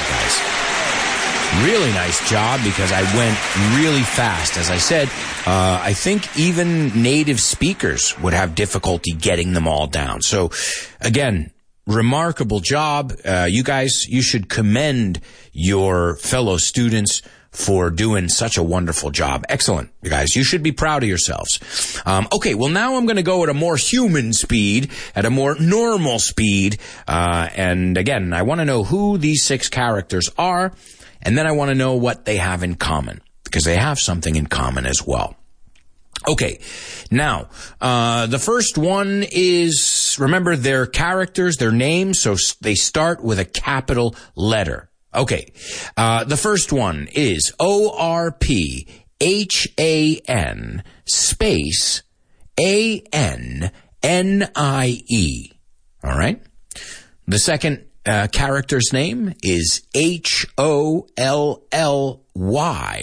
guys. Really nice job because I went really fast. As I said, uh, I think even native speakers would have difficulty getting them all down. So, again, remarkable job. Uh, you guys, you should commend your fellow students for doing such a wonderful job. Excellent, you guys. You should be proud of yourselves. Um, okay, well, now I'm going to go at a more human speed, at a more normal speed. Uh, and again, I want to know who these six characters are, and then I want to know what they have in common, because they have something in common as well. Okay, now, uh, the first one is, remember, their characters, their names, so they start with a capital letter. Okay, uh, the first one is O R P H A N space A N N I E. All right? The second uh, character's name is H O L L Y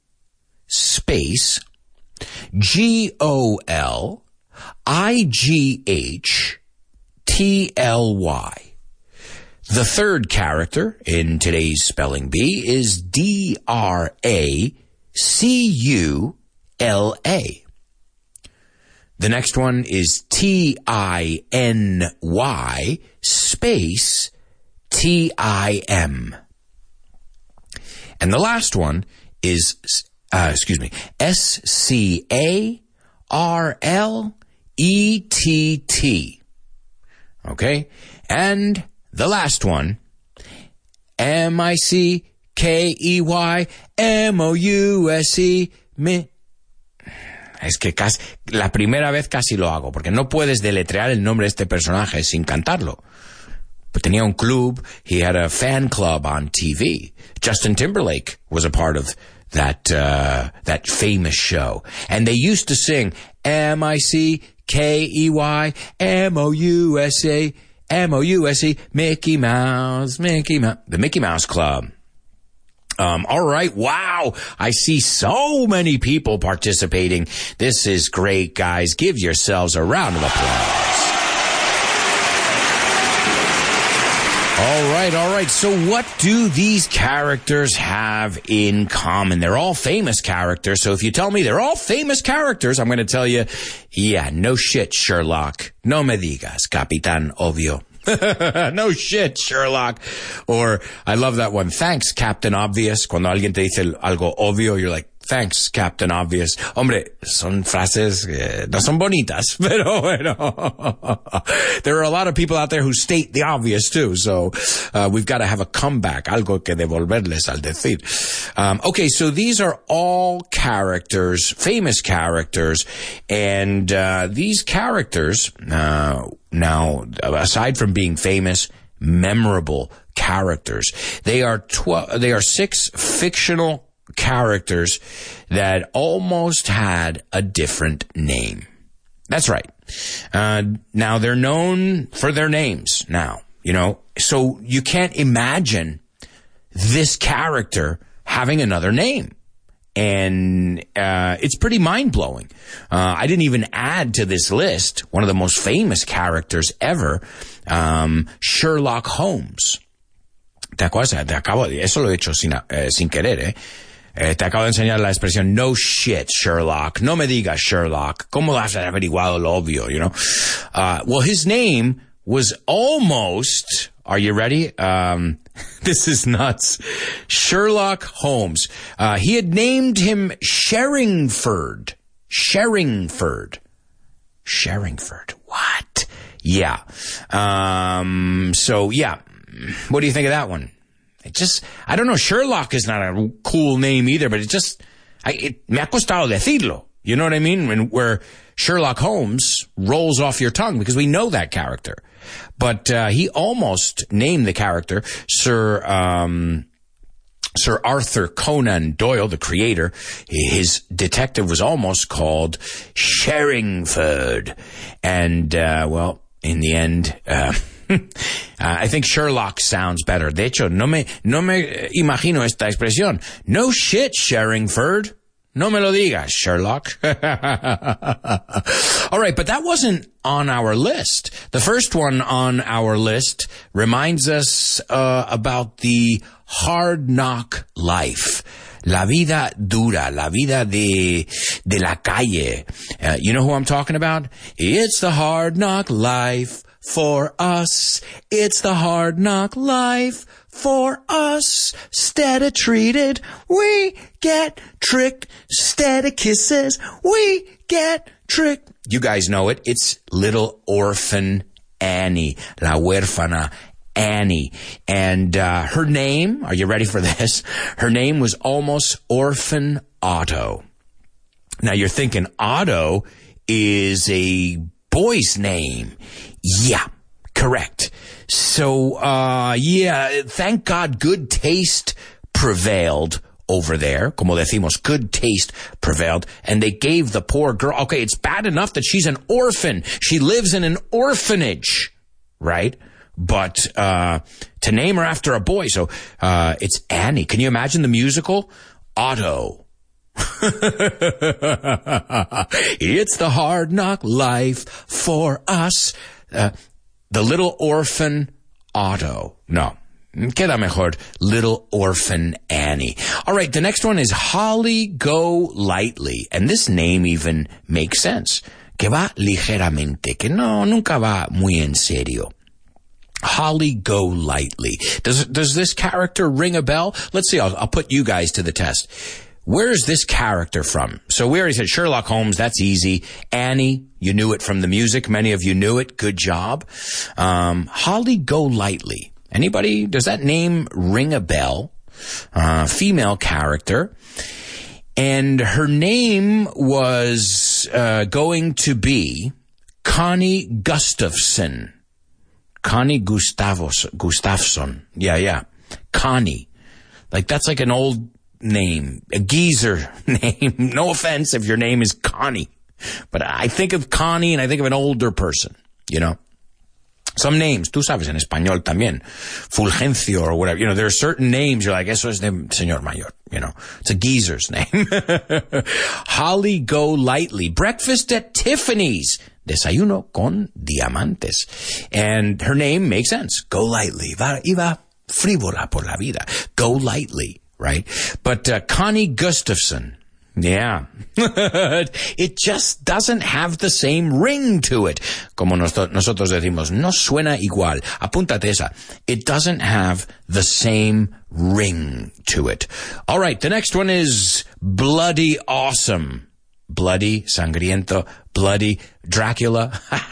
space G O L I G H T L Y. The third character in today's spelling bee is D R A C U L A. The next one is T I N Y space T I M. And the last one is Uh, excuse me, S C A R L E T T. Okay? And the last one, M I C K E Y M O U S E. Me. Es que casi, la primera vez casi lo hago, porque no puedes deletrear el nombre de este personaje sin cantarlo. But tenía un club, he had a fan club on T V. Justin Timberlake was a part of that uh that famous show. And they used to sing M I C K E Y M O U S A M O U S E Mickey Mouse, Mickey Mouse, the Mickey Mouse Club. Um, all right. Wow. I see so many people participating. This is great, guys. Give yourselves a round of applause. All right, all right. So what do these characters have in common? They're all famous characters. So if you tell me they're all famous characters, I'm going to tell you, yeah, no shit, Sherlock. No me digas, Capitán Obvio. No shit, Sherlock. Or, I love that one. Thanks, Captain Obvious. Cuando alguien te dice algo obvio, you're like, thanks, Captain Obvious. Hombre, son frases, eh, no son bonitas, pero bueno. There are a lot of people out there who state the obvious too, so uh, we've got to have a comeback, algo que devolverles al decir. Um, okay, so these are all characters, famous characters, and uh, these characters, uh, now, aside from being famous, memorable characters, they are twelve, they are six fictional characters that almost had a different name. That's right. Uh, now they're known for their names now, you know, so you can't imagine this character having another name. And uh it's pretty mind-blowing. Uh I didn't even add to this list one of the most famous characters ever, um, Sherlock Holmes. ¿Te acuerdas? Te acabo de, eso lo he hecho sin, eh, sin querer, eh. Eh, te acabo de enseñar la expresión, no shit, Sherlock. No me digas, Sherlock. ¿Cómo has averiguado lo obvio, you know? Uh, well, his name was almost, are you ready? Um, This is nuts. Sherlock Holmes. Uh, he had named him Sherringford. Sherringford. Sherringford. What? Yeah. Um, so, yeah. What do you think of that one? It just, I don't know. Sherlock is not a cool name either, but it just, I, it, me ha costado decirlo. You know what I mean? When, where Sherlock Holmes rolls off your tongue because we know that character. But uh, he almost named the character Sir um, Sir Arthur Conan Doyle, the creator. His detective was almost called Sherringford. And, uh, well, in the end, uh, uh, I think Sherlock sounds better. De hecho, no me, no me imagino esta expresión. No shit, Sherringford. No me lo digas, Sherlock. All right, but that wasn't on our list. The first one on our list reminds us uh, about the hard knock life. La vida dura, la vida de, de la calle. Uh, you know who I'm talking about? It's the hard knock life for us. It's the hard knock life for us. Steady treated, we get tricked. Steady kisses, we get tricked. You guys know it. It's Little Orphan Annie, La Huérfana Annie. And uh, her name, are you ready for this? Her name was almost Orphan Otto. Now you're thinking Otto is a boy's name. Yeah, correct. So, uh, yeah, thank God good taste prevailed over there. Como decimos, good taste prevailed. And they gave the poor girl, okay, it's bad enough that she's an orphan. She lives in an orphanage, right? But, uh, to name her after a boy. So, uh, it's Annie. Can you imagine the musical? Otto. It's the hard knock life for us. Uh, the Little Orphan Otto. No. Queda mejor. Little Orphan Annie. All right. The next one is Holly Go Lightly. And this name even makes sense. Que va ligeramente. Que no, nunca va muy en serio. Holly Go Lightly. Does, does this character ring a bell? Let's see. I'll, I'll put you guys to the test. Where is this character from? So we already said Sherlock Holmes. That's easy. Annie, you knew it from the music. Many of you knew it. Good job. Um, Holly Go Lightly. Anybody? Does that name ring a bell? Uh, female character. And her name was uh, going to be Connie Gustafson. Connie Gustavos, Gustafson. Yeah, yeah. Connie. Like, that's like an old name, a geezer name. No offense if your name is Connie, but I think of Connie and I think of an older person, you know. Some names, tú sabes, en español también, Fulgencio or whatever, you know, there are certain names you're like, eso es de señor mayor, you know. It's a geezer's name. Holly Go Lightly. Breakfast at Tiffany's. Desayuno con diamantes. And her name makes sense. Go lightly. Va, iba frívola por la vida. Go lightly. Right? But uh, Connie Gustafson, yeah. It just doesn't have the same ring to it. Como nosotros decimos, no suena igual. Apúntate esa. It doesn't have the same ring to it. All right, the next one is Bloody Awesome. Bloody, sangriento, bloody, Dracula.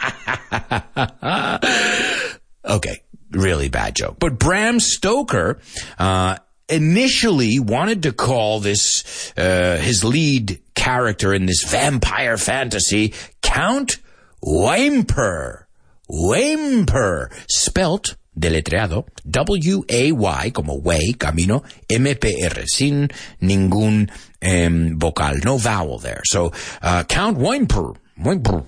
Okay, really bad joke. But Bram Stoker, uh, initially wanted to call this, uh, his lead character in this vampire fantasy, Count Wamper. Wamper. Spelt, deletreado, W A Y, como way, camino, M P R, sin ningún um, vocal, no vowel there. So, uh, Count Wamper. Wamper.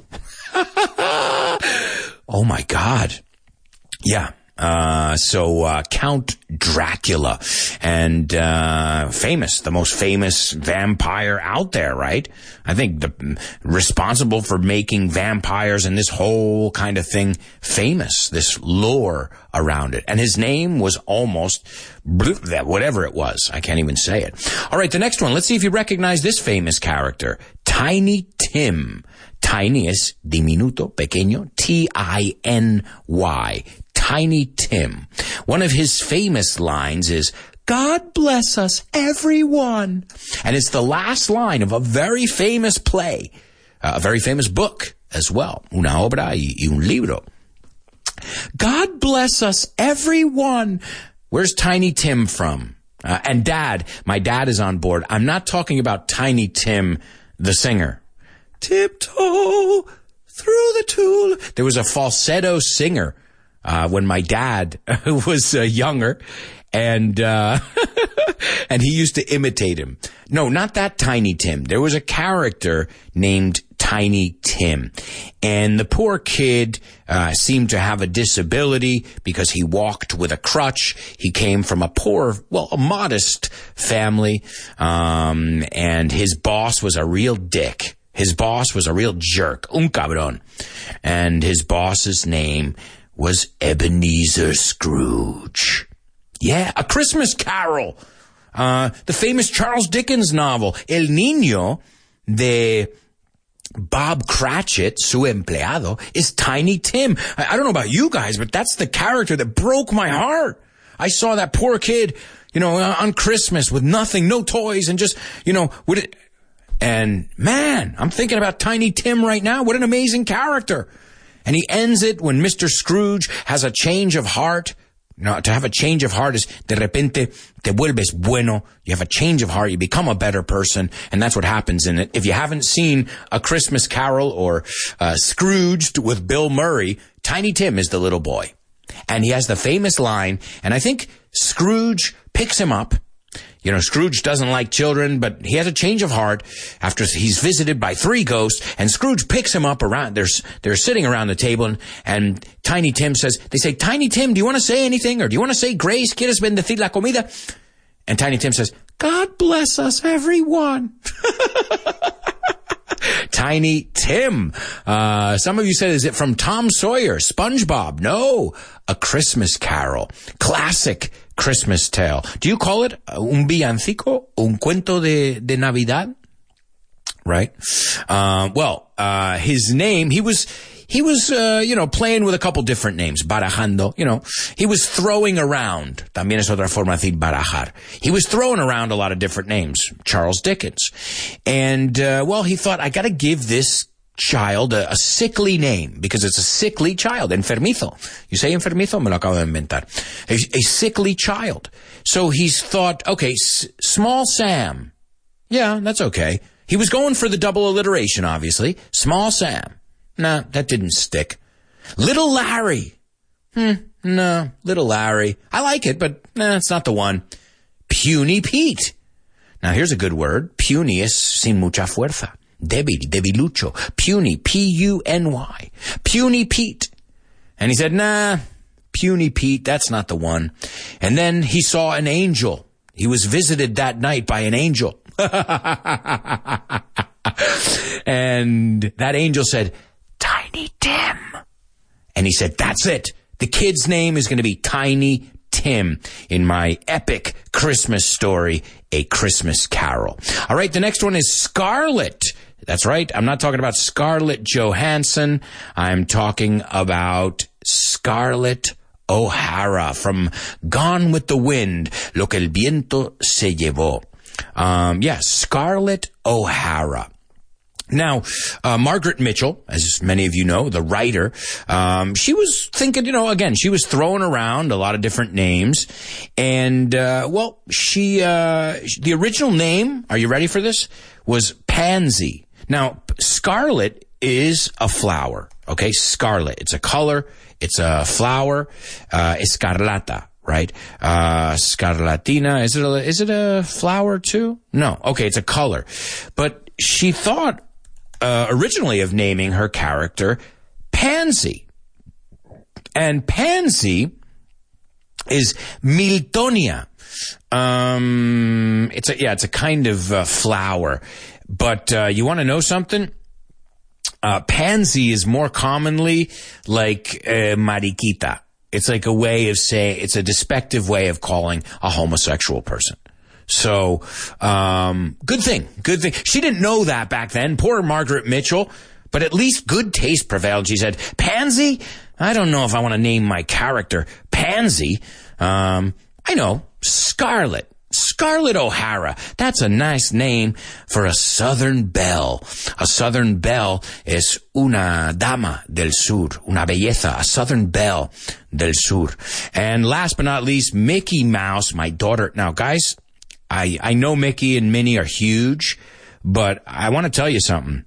Oh my God. Yeah. Uh, so, uh, Count Dracula, and, uh, famous, the most famous vampire out there, right? I think the, responsible for making vampires and this whole kind of thing famous, this lore around it. And his name was almost, whatever it was. I can't even say it. All right, the next one. Let's see if you recognize this famous character. Tiny Tim. Tiny is diminuto, pequeño, T I N Y. Tiny Tim. One of his famous lines is, God bless us, everyone. And it's the last line of a very famous play, uh, a very famous book as well. Una obra y, y un libro. God bless us, everyone. Where's Tiny Tim from? Uh, and Dad, my dad is on board. I'm not talking about Tiny Tim, the singer. Tiptoe through the tulle. There was a falsetto singer uh, when my dad was uh, younger. And, uh, and he used to imitate him. No, not that Tiny Tim. There was a character named Tiny Tim. And the poor kid, uh, seemed to have a disability because he walked with a crutch. He came from a poor, well, a modest family. Um, and his boss was a real dick. His boss was a real jerk. Un cabrón. And his boss's name was Ebenezer Scrooge. Yeah, A Christmas Carol. Uh, the famous Charles Dickens novel, El Niño de Bob Cratchit, su empleado, is Tiny Tim. I, I don't know about you guys, but that's the character that broke my heart. I saw that poor kid, you know, on Christmas with nothing, no toys, and just, you know, would it, and man, I'm thinking about Tiny Tim right now. What an amazing character. And he ends it when Mister Scrooge has a change of heart. No, to have a change of heart is de repente te vuelves bueno. You have a change of heart. You become a better person. And that's what happens in it. If you haven't seen A Christmas Carol or uh, Scrooged with Bill Murray, Tiny Tim is the little boy. And he has the famous line. And I think Scrooge picks him up. You know, Scrooge doesn't like children, but he has a change of heart after he's visited by three ghosts, and Scrooge picks him up around, they're, they're sitting around the table, and, and Tiny Tim says, they say, Tiny Tim, do you want to say anything? Or do you want to say grace? ¿Quieres bendecir la comida? And Tiny Tim says, God bless us, everyone. Tiny Tim. Uh, some of you said, is it from Tom Sawyer, SpongeBob? No, A Christmas Carol. Classic Christmas tale. Do you call it un villancico? Un cuento de, de Navidad? Right? Uh, well, uh, his name, he was, he was, uh, you know, playing with a couple different names. Barajando, you know, he was throwing around. También es otra forma de decir barajar. He was throwing around a lot of different names. Charles Dickens. And, uh, well, he thought, I gotta give this child a, a sickly name because it's a sickly child. Enfermizo. You say enfermizo? Me lo acabo de inventar. A, a sickly child. So he's thought, okay, S- Small Sam. Yeah, that's okay. He was going for the double alliteration, obviously. Small Sam. Nah, that didn't stick. Little Larry. Hmm, no, Little Larry. I like it, but nah, it's not the one. Puny Pete. Now here's a good word. Puny es sin mucha fuerza. Débil, debilucho. Puny, P U N Y. Puny Pete. And he said, nah, Puny Pete, that's not the one. And then he saw an angel. He was visited that night by an angel. And that angel said, Tiny Tim. And he said, that's it. The kid's name is going to be Tiny Tim in my epic Christmas story, A Christmas Carol. All right, the next one is Scarlett. That's right. I'm not talking about Scarlett Johansson. I'm talking about Scarlett O'Hara from Gone with the Wind, Lo que el viento se llevó. Um, yeah, Scarlett O'Hara. Now, uh, Margaret Mitchell, as many of you know, the writer, um, she was thinking, you know, again, she was throwing around a lot of different names. And, uh, well, she, uh, the original name, are you ready for this? Was Pansy. Now, scarlet is a flower, okay? Scarlet. It's a color. It's a flower. Uh, escarlata, right? Uh, scarlatina. Is it a, is it a flower too? No. Okay. It's a color. But she thought, uh, originally of naming her character Pansy. And Pansy is Miltonia. Um, it's a, yeah, it's a kind of uh, flower. But uh, you want to know something? Uh, pansy is more commonly like uh, mariquita. It's like a way of saying, it's a despective way of calling a homosexual person. So, um, good thing, good thing. She didn't know that back then. Poor Margaret Mitchell. but at least good taste prevailed. She said, Pansy? I don't know if I want to name my character Pansy. Um, I know, Scarlett. Scarlett O'Hara. That's a nice name for a Southern belle. A Southern belle es una dama del sur, una belleza, a Southern belle del sur. And last but not least, Mickey Mouse, my daughter. Now, guys, I, I know Mickey and Minnie are huge, but I want to tell you something.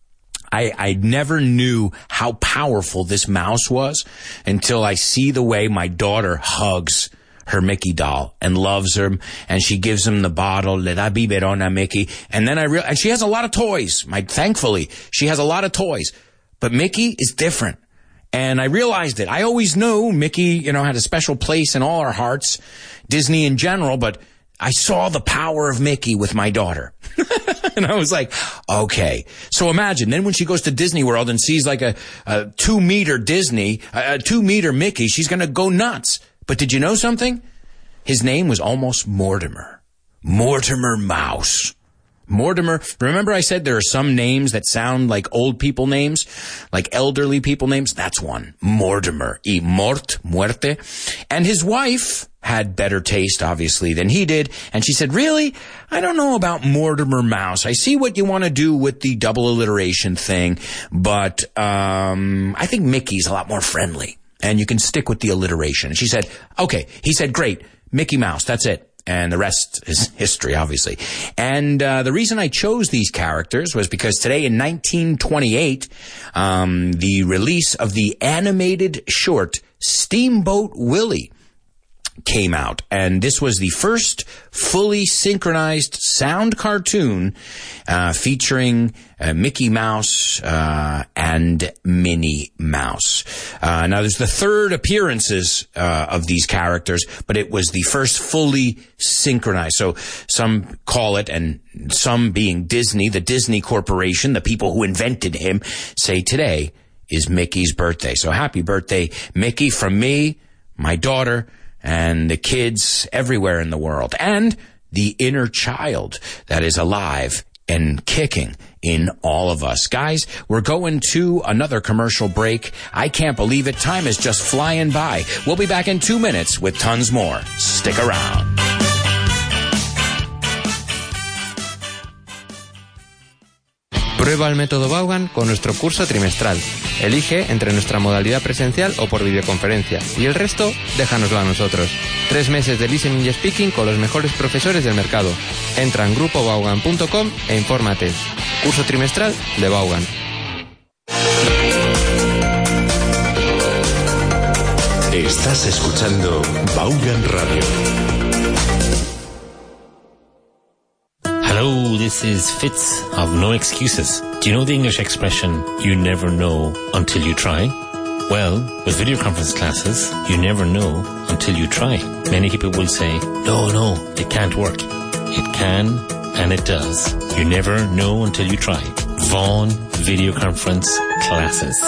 I, I never knew how powerful this mouse was until I see the way my daughter hugs her Mickey doll and loves him, and she gives him the bottle, le da biberona Mickey, and then I real and she has a lot of toys. My thankfully, she has a lot of toys, but Mickey is different, and I realized it. I always knew Mickey, you know, had a special place in all our hearts, Disney in general, but I saw the power of Mickey with my daughter. And I was like, okay. So imagine, then when she goes to Disney World and sees like a, a two meter Disney, a, a two meter Mickey, she's gonna go nuts. But did you know something? His name was almost Mortimer. Mortimer Mouse. Mortimer. Remember I said there are some names that sound like old people names? Like elderly people names? That's one. Mortimer. Y mort, muerte. And his wife had better taste, obviously, than he did. And she said, really? I don't know about Mortimer Mouse. I see what you want to do with the double alliteration thing, but um I think Mickey's a lot more friendly. And you can stick with the alliteration. And she said, okay. He said, great. Mickey Mouse. That's it. And the rest is history, obviously. And uh, the reason I chose these characters was because today in nineteen twenty-eight, um, the release of the animated short Steamboat Willie came out. And this was the first fully synchronized sound cartoon uh, featuring uh, Mickey Mouse uh, and Minnie Mouse. Uh, now, there's the third appearances uh, of these characters, but it was the first fully synchronized. So some call it, and some being Disney, the Disney Corporation, the people who invented him, say today is Mickey's birthday. So happy birthday, Mickey, from me, my daughter, and the kids everywhere in the world, and the inner child that is alive and kicking in all of us. Guys, we're going to another commercial break. I can't believe it. Time is just flying by. We'll be back in two minutes with tons more. Stick around. Prueba el método Vaughan con nuestro curso trimestral. Elige entre nuestra modalidad presencial o por videoconferencia. Y el resto, déjanoslo a nosotros. Tres meses de listening y speaking con los mejores profesores del mercado. Entra en grupo vaughan punto com e infórmate. Curso trimestral de Vaughan. Estás escuchando Vaughan Radio. Hello, this is Fitz of No Excuses. Do you know the English expression, you never know until you try? Well, with video conference classes, you never know until you try. Many people will say, no, no, it can't work. It can, and it does. You never know until you try. Vaughan Video Conference Classes.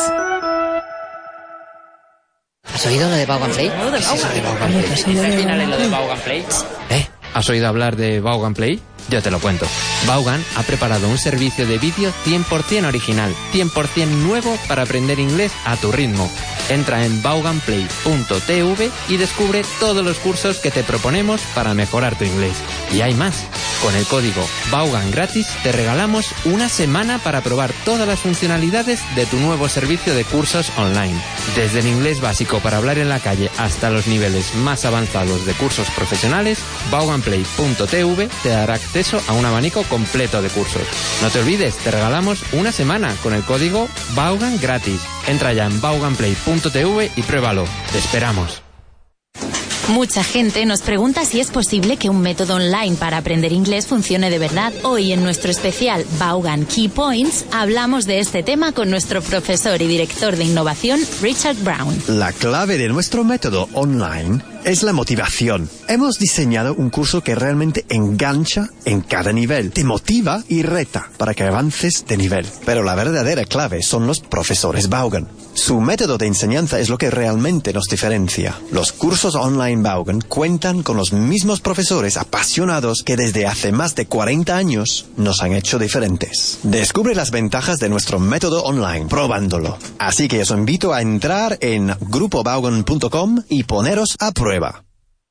¿Has oído lo de Vaughan Play? ¿Qué es eso de Vaughan Play? ¿Al final es lo de Vaughan Play? ¿Eh? ¿Has oído hablar de Vaughan Play? Yo te lo cuento. Vaughan ha preparado un servicio de vídeo cien por ciento original, cien por ciento nuevo para aprender inglés a tu ritmo. Entra en vaughan play punto t v y descubre todos los cursos que te proponemos para mejorar tu inglés. Y hay más. Con el código Vaughan gratis te regalamos una semana para probar todas las funcionalidades de tu nuevo servicio de cursos online. Desde el inglés básico para hablar en la calle hasta los niveles más avanzados de cursos profesionales, vaughan play punto t v te dará acceso a un abanico completo de cursos. No te olvides, te regalamos una semana con el código Vaughan gratis. Entra ya en vaughan play punto t v y pruébalo. Te esperamos. Mucha gente nos pregunta si es posible que un método online para aprender inglés funcione de verdad. Hoy en nuestro especial Vaughan Key Points hablamos de este tema con nuestro profesor y director de innovación, Richard Brown. La clave de nuestro método online es la motivación. Hemos diseñado un curso que realmente engancha en cada nivel, te motiva y reta para que avances de nivel. Pero la verdadera clave son los profesores Vaughan. Su método de enseñanza es lo que realmente nos diferencia. Los cursos online Vaughan cuentan con los mismos profesores apasionados que desde hace más de cuarenta años nos han hecho diferentes. Descubre las ventajas de nuestro método online probándolo. Así que os invito a entrar en grupo vaughan punto com y poneros a prueba.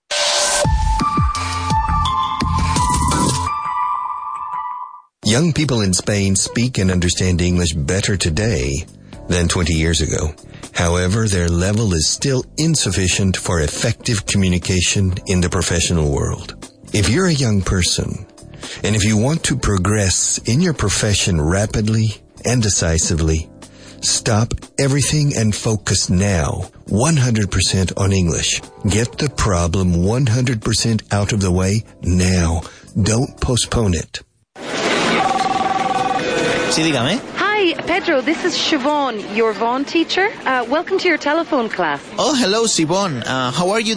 Young people in Spain speak and understand English better today than twenty years ago. However, their level is still insufficient for effective communication in the professional world. If you're a young person, and if you want to progress in your profession rapidly and decisively, stop everything and focus now one hundred percent on English. Get the problem one hundred percent out of the way now. Don't postpone it. Sí, dígame. Hi, Pedro. This is Siobhan, your Vaughan teacher. Uh, welcome to your telephone class. Oh, hello, Siobhan. Uh, how are you